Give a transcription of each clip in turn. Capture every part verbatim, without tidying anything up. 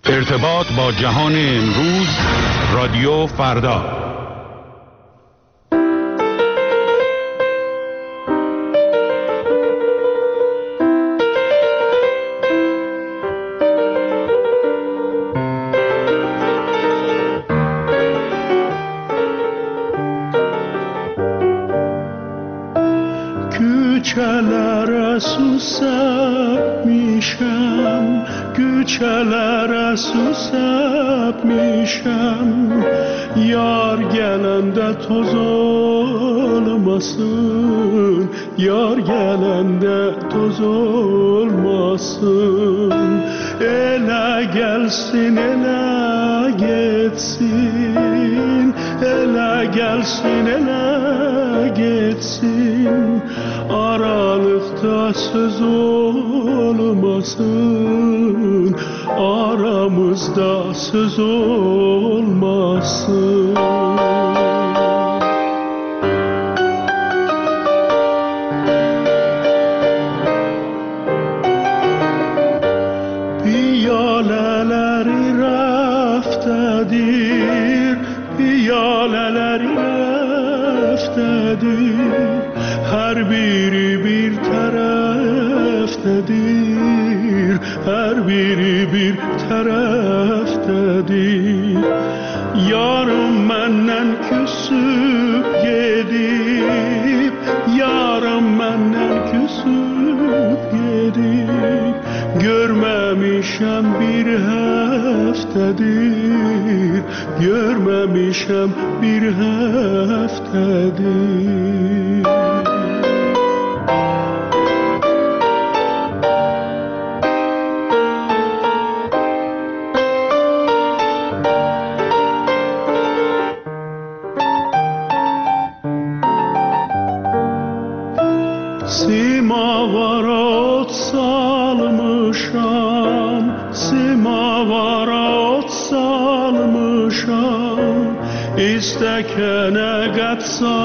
ارتباط با جهان امروز، رادیو فردا. Güçelere susap mişem, güçelere susap mişem. Yar gelende toz olmasın, yar gelende toz olmasın. Ele gelsin, ele geçsin, ele gelsin, ele geçsin. Aralıkta söz olmasın, aramızda söz olmasın. Piyaleleri raftedir, piyaleleri raftedir. Her biri bir taraftadır, her biri bir taraftadır. Yarım menden küsüp gidip, yarım menden küsüp gidip. Görmemişem bir haftadır, görmemişem bir haftadır. Simavara ot salmışam, simavara ot salmışam. İstekene gat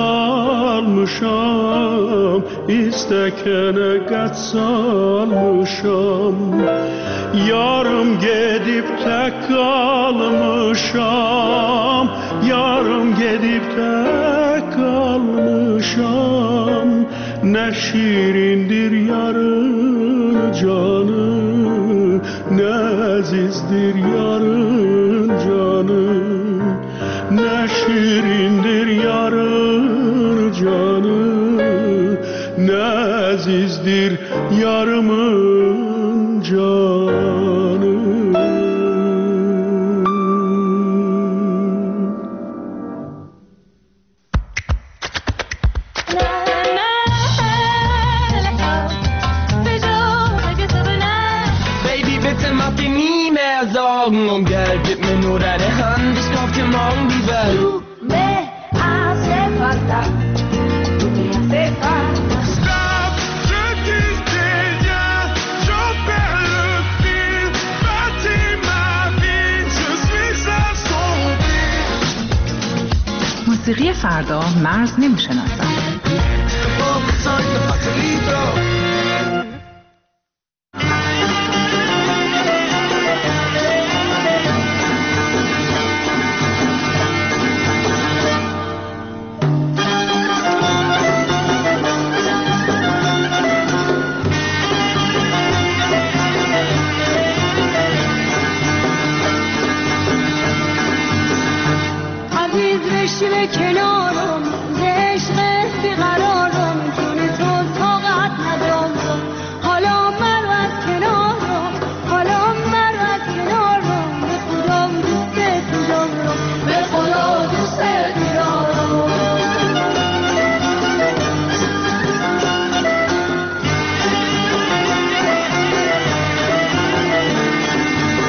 salmışam, istekene gat salmışam. Yarım gedip tek kalmışam, yarım gedip tek kalmışam. Ne şirindir yarın canı, ne azizdir yarın canı. Ne şirindir yarın canı, ne azizdir yarımın canı. Om gel, gib mir nur deine Hand, ich kauf dir morgen die Welt. Du me hace falta, tú me hace falta. Stop, je dis déjà, je perds le fil. Bâtis ma vie, je suis assombri. موسیقی فردا مرز نمی‌شناسد. به کنارم ز عشقت بیقرارم جون تو طاقت ندارم حالا مرو از کنارم حالا مرو از کنارم به خدا دوستت دارم به خدا دوستت دارم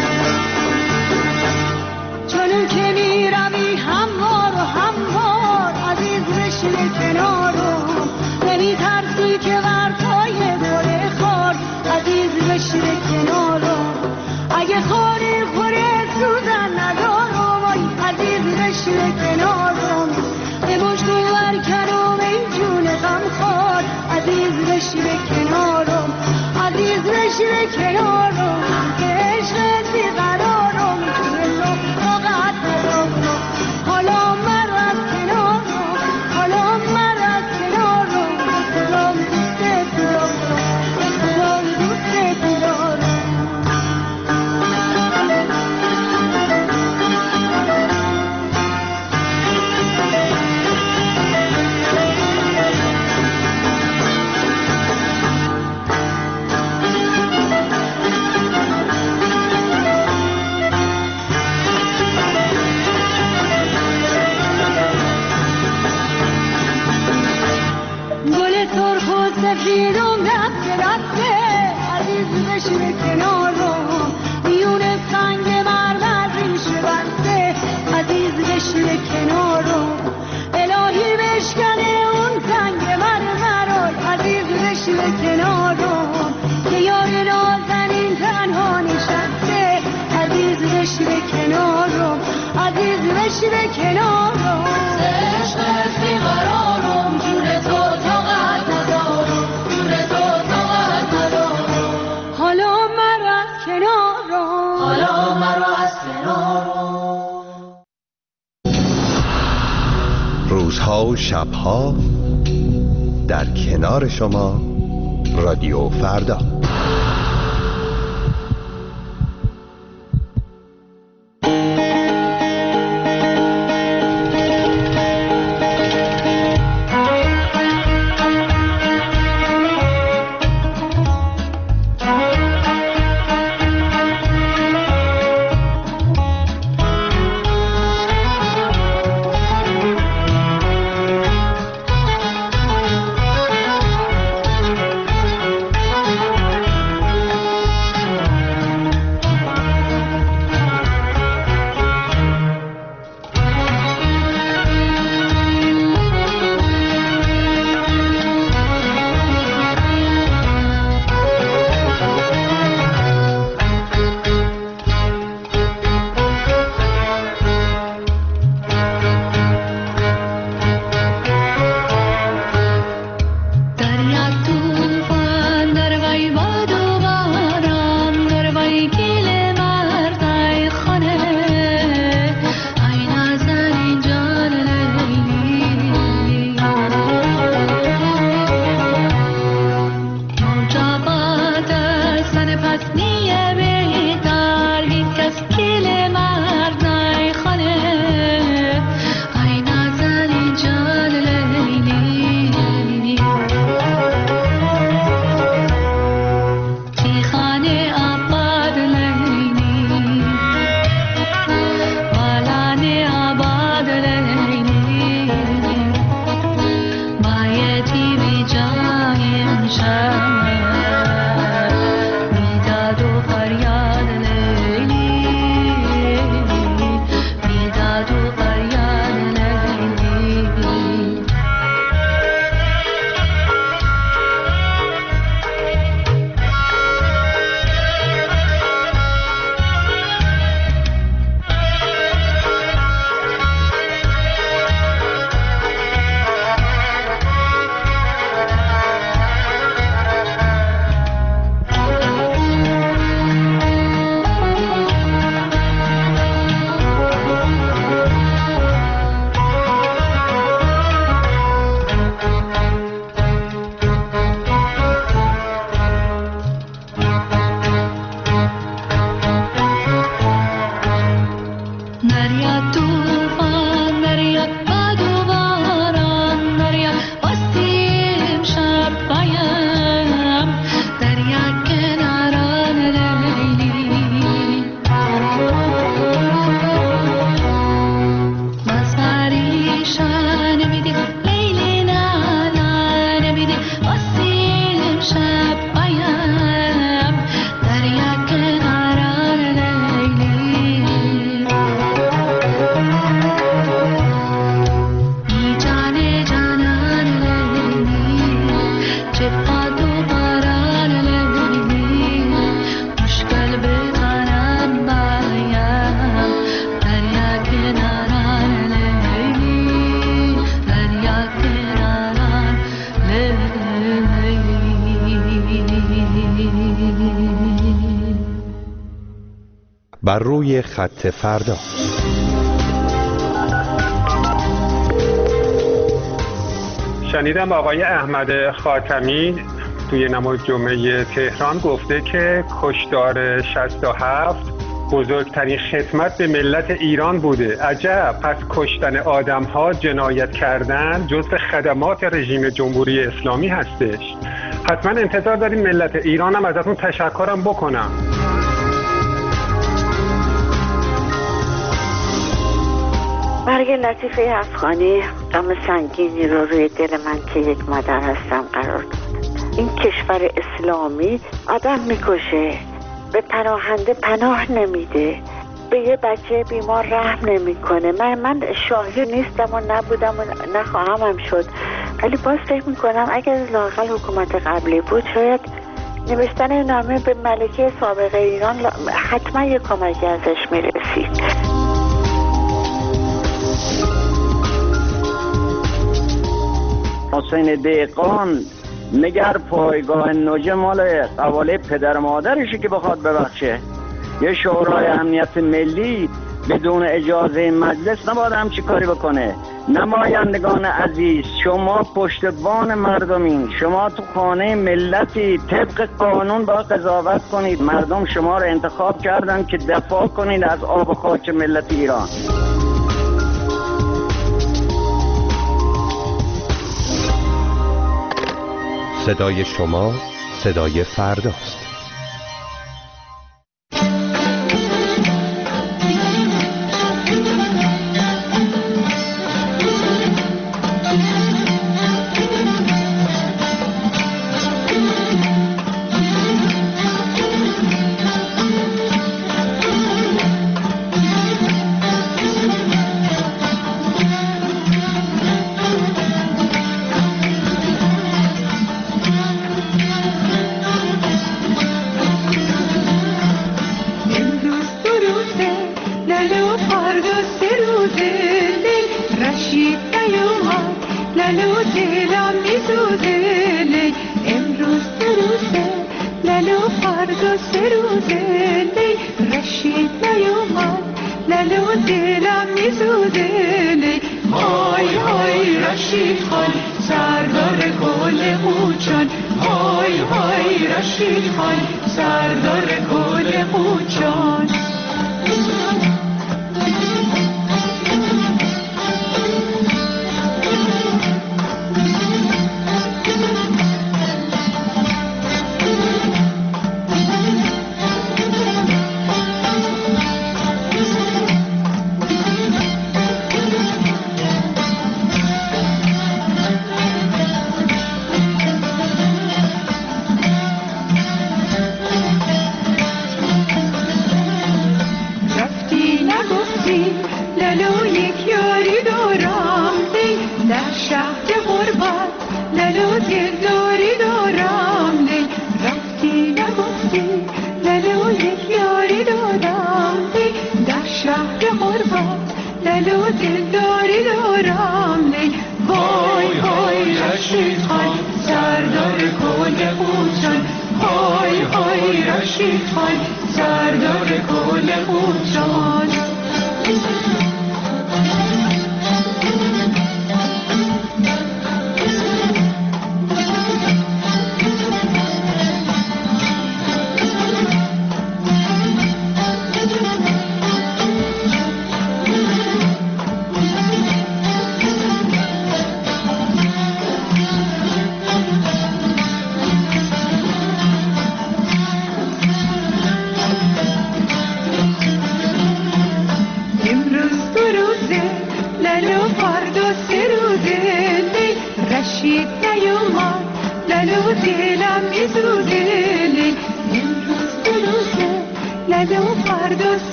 چون که میروی هموار و هموار بشی به کنارم عزیز بشی به کنارم عشقت بیقرارم جون تو طاقت ندارم جون تو طاقت ندارم حالا مرا از کنارم حالا مرا از کنارم روزها و شبها در کنار شما رادیو فردا. بر روی خط فردا. شنیدم آقای احمد خاتمی توی نماز جمعه تهران گفته که کشتار شصت و هفت بزرگترین خدمت به ملت ایران بوده. عجب، پس کشتن آدم ها، جنایت کردن جزء خدمات رژیم جمهوری اسلامی هستش. حتما انتظار داریم ملت ایران هم ازتون تشکرم بکنم. مرگ لطیفه افغانی غم سنگینی رو روی دل من که یک مادر هستم قرار داد. این کشور اسلامی آدم میکشه، به پناهنده پناه نمیده، به یه بچه بیمار رحم نمیکنه. من من شاهد نیستم و نبودم و نخواهم هم شد، ولی باز فکر میکنم اگر لااقل حکومت قبلی بود شاید نوشتن این نامه به ملکه سابق ایران حتما یک کمکی ازش میرسید. حسین دهقان مگر پایگاه نوجه مال قواله پدر مادرشه که بخواد ببخشه؟ یه شورای امنیت ملی بدون اجازه مجلس نباید همچی کاری بکنه. نمایندگان عزیز، شما پشتبان مردمین، شما تو خانه ملتی، طبق قانون با قضاوت کنید. مردم شما رو انتخاب کردن که دفاع کنید از آب و خاک ملت ایران. صدای شما صدای فرداست.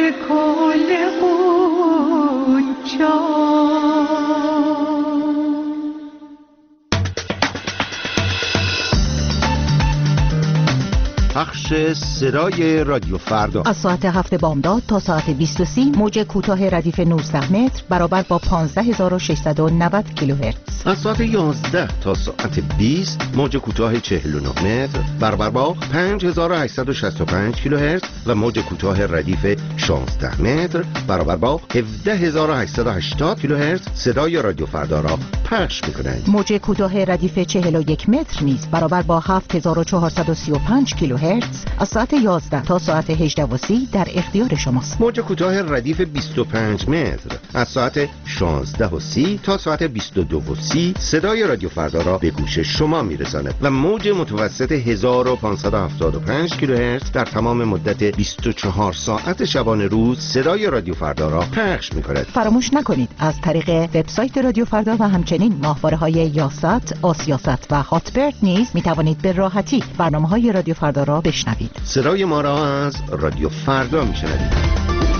کل قنچا. پخش صدای رادیو فردا از ساعت هفت بامداد تا ساعت بیست و سی موج کوتاه ردیف نوزده متر برابر با پانزده هزار و ششصد و نود کیلوهرتز. از ساعت یازده تا ساعت بیست موج کوتاه چهل و نه متر برابر با پنج هزار و هشتصد و شصت و پنج کیلوهرتز و موج کوتاه ردیف شانزده متر برابر با هفده هزار و هشتصد و هشتاد کیلوهرتز صدای رادیو فردا را پخش می‌کنند. موج کوتاه ردیف چهل و یک متر نیز برابر با هفت هزار و چهارصد و سی و پنج کیلوهرتز از ساعت یازده تا ساعت هجده و سی در اختیار شماست. موج کوتاه ردیف بیست و پنج متر از ساعت شانزده و سی تا ساعت بیست و دو و سی صدای رادیو فردا را به گوش شما میرساند و موج متوسط هزار و پانصد و هفتاد و پنج کیلوهرتز در تمام مدت بیست و چهار ساعت شبانه روز صدای رادیو فردا را پخش می‌کند. فراموش نکنید از طریق وبسایت رادیو فردا و همچنین ماهواره‌های یاست، آسیاست و هاتبرد نیز می‌توانید به راحتی برنامه‌های رادیو فردا را بشنوید. صدای ما را از رادیو فردا میشنوید.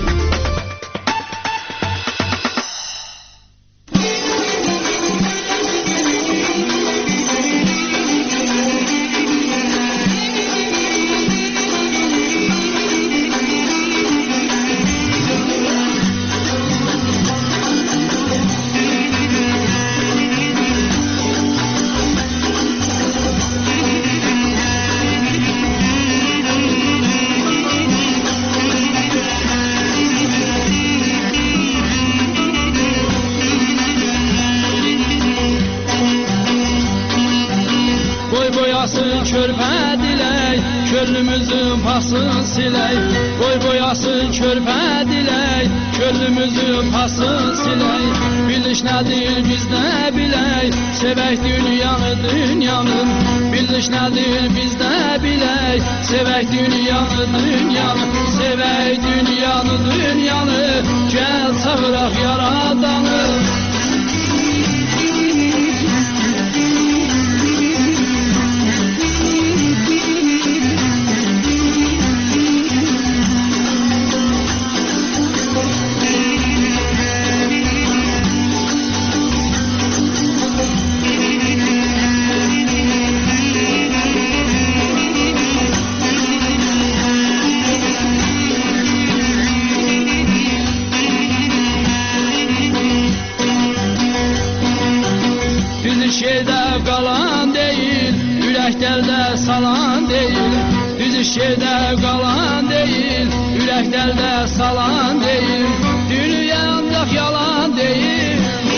Könlümüzün pasını siley, boy boyasın körpə diley. Könlümüzün pasını siley, biliş nədir biz nə biley. Sevək dünyanı dünyanın, biliş nədir biz nə biley. Sevək dünyanı dünyanı, sevək dünyanı dünyanı. Gəl çağıraq yaradanı. Şeydə qalan deyil, ürəklərdə salan deyil. Düz şeydə qalan deyil, ürəklərdə salan deyil. Dünya ancaq yalan deyil.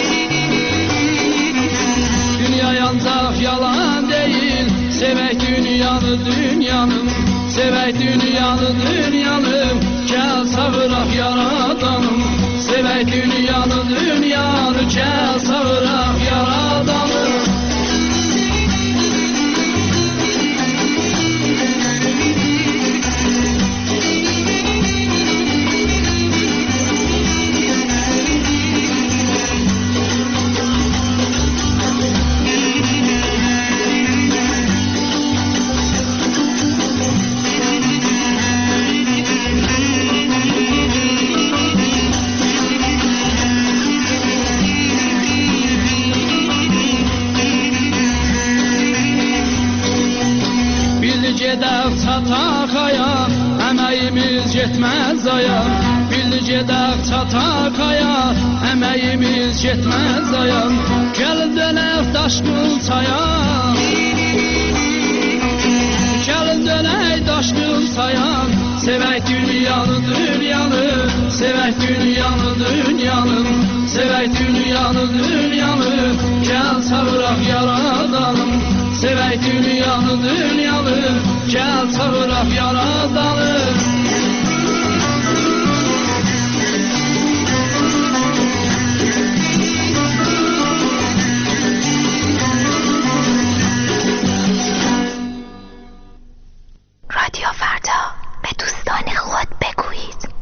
Dünya ancaq yalan deyil. Sevək dünyanı dünyanın, sevək dünyanı dünyanın. Gəl çağıraq yaradanım. Sevək dünyanı dünyanı, gəl çağıraq yaradanım. Gedək çataq aya, əməyimiz getməz aya. Bildi gedək çataq aya, əməyimiz getməz aya. Gəlin dönək daşqın çaya, gəlin dönək daşqın çaya. Sevək dünyanı dünyanı, sevək dünyanı dünyanı. Sevək dünyanı dünyanı, gəl çağıraq yaradanım. Sevək dünyanı dünyanı, gəl çağıraq yaradanım. رادیو فردا به دوستان خود بگویید.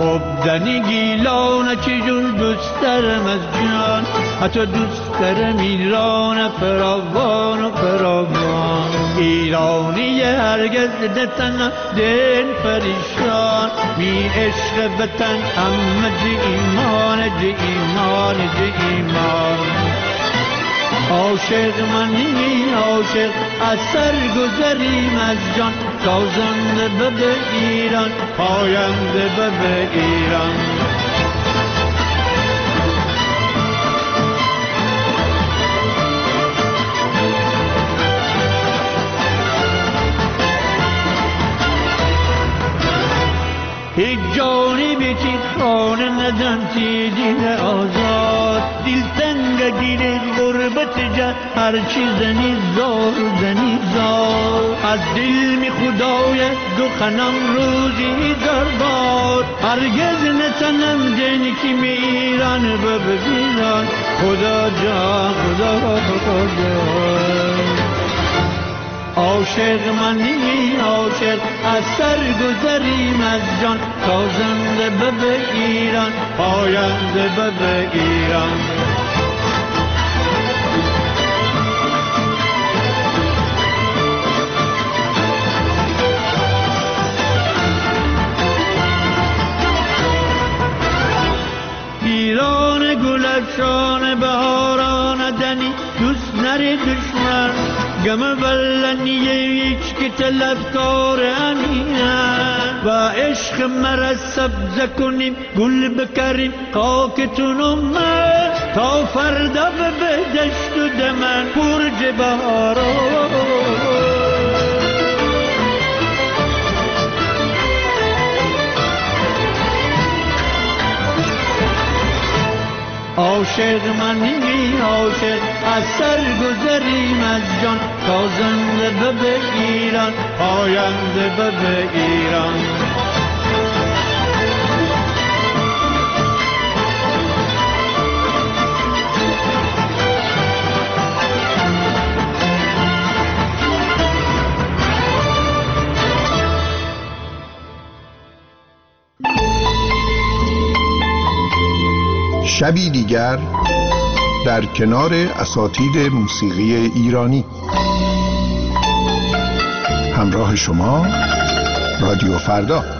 خب دنی گیلانه چجور دوست دارم از جان، حتی دوست دارم ایران فراوان و فراوان. ایرانی هرگز نتنم دل پریشان، می عشق وطن همه جه ایمان جه ایمان جه ایمان. عاشق منی عاشق از سر گذریم از جان، تازنده به به ایران پاینده به به ایران. هیچ جانی بیچید خانه ندن چی دین آزاد، دل تنگ دین غربت جا هر چیزنی زار زنی زار. از دل می خدای دخنم روزی دربار، هرگز نتنم دین که می ایران ببینان. خدا جان خدا خدا عاشق منی عاشق از سر گذریم از جان، تازنده به به ایران پاینده به به ایران. ایران گلفشان بهاران دنی، دوست نری دشمن گم بلنیه هیچ که طلبکار انیان. و عشق مرا سبز کنیم گل بکریم خاکتون من، تا فردا به دشت و دمن برج بهاران. عاشق منی عاشق از سر گذریم از جان، تازنده به به ایران پاینده به به ایران. شبی دیگر در کنار اساتید موسیقی ایرانی. همراه شما رادیو فردا.